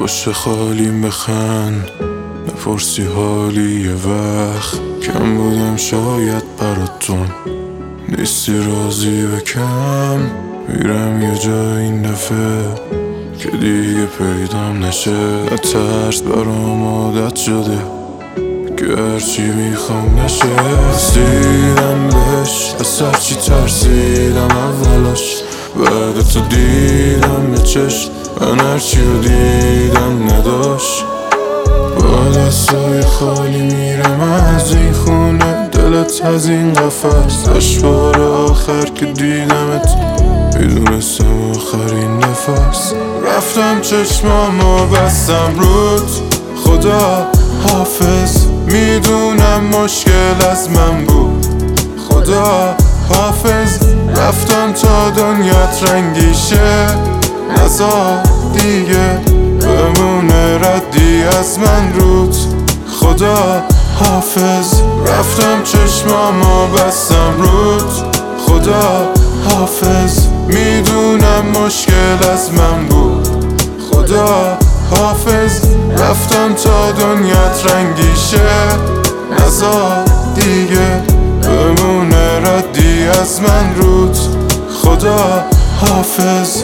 پشت خالیم بخند، نپرسی حالی یه وقت کم بودم شاید براتون، نیستی راضی به کم. میرم یه جا این دفعه که دیگه پیدام نشه، نترس برام عادت شده که هرچی میخوام نشه. رسیدم بهش از هرچی ترسیدم اولش، بعد تو دیدم یه چشم من هرچی رو دیدم نداشت. با دستای خالی میرم از این خونه، دلت از این قفص. بار آخر که دیدمت میدونستم آخرین نفس. رفتم چشمامو بستم رود، خدا حافظ. میدونم مشکل از من بود، خدا حافظ. رفتم تا دنیات رنگی شه، نزار دیگه بمونه ردی از من رود، خدا حافظ. رفتم چشمامو بستم رود، خدا حافظ. میدونم مشکل از من بود، خدا حافظ. رفتم تا دنیات رنگی شه، نزار دیگه بمونه ردی از من رود، خدا حافظ.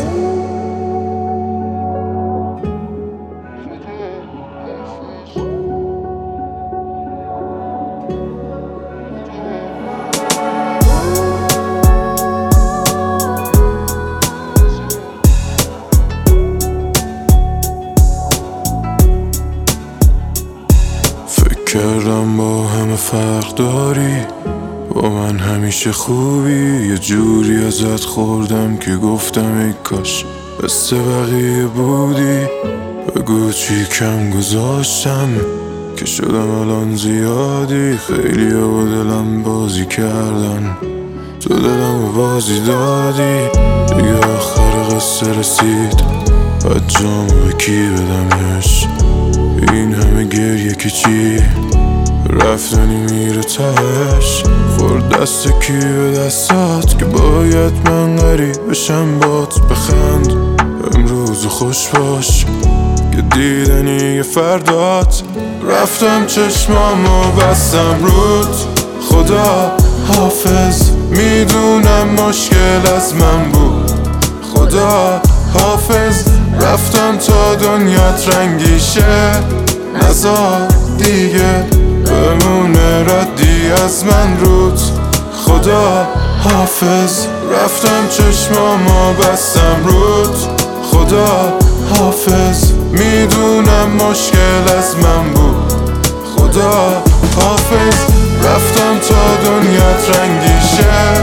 کردم با همه فرق داری، با من همیشه خوبی. یه جوری ازت خوردم که گفتم ای کاش مثل بقیه بودی. بگو چی کم گذاشتم که شدم الان زیادی. خیلی با دلم بازی کردن، تو دلم بازی دادی. دیگه آخر قصه رسید، باید جامو به کی بدمش؟ این همه گریه که چی؟ رفتنی میره تهش، خورد دست کی به دستات که باید من غریب بشم بات. بخند امروز خوش باش که دیدنی یه فردات. رفتم چشمامو بستم رود، خدا حافظ. میدونم مشکل از من بود، خدا حافظ. رفتم تا دنیات رنگی شه، نزار دیگه بمونه ردی از من رود، خدا حافظ. رفتم چشمامو بستم رود، خدا حافظ. میدونم مشکل از من بود، خدا حافظ. رفتم تا دنیات رنگی شه،